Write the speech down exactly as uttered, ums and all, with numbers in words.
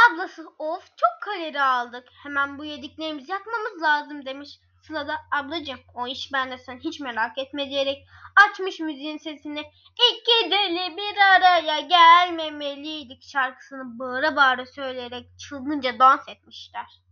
Ablası of çok kalori aldık. Hemen bu yediklerimizi yakmamız lazım demiş. Sıla da ablacığım o iş bende sen hiç merak etme diyerek açmış müziğin sesini. İki deli bir araya gelmemeliydik şarkısını bağıra bağıra söyleyerek çılgınca dans etmişler.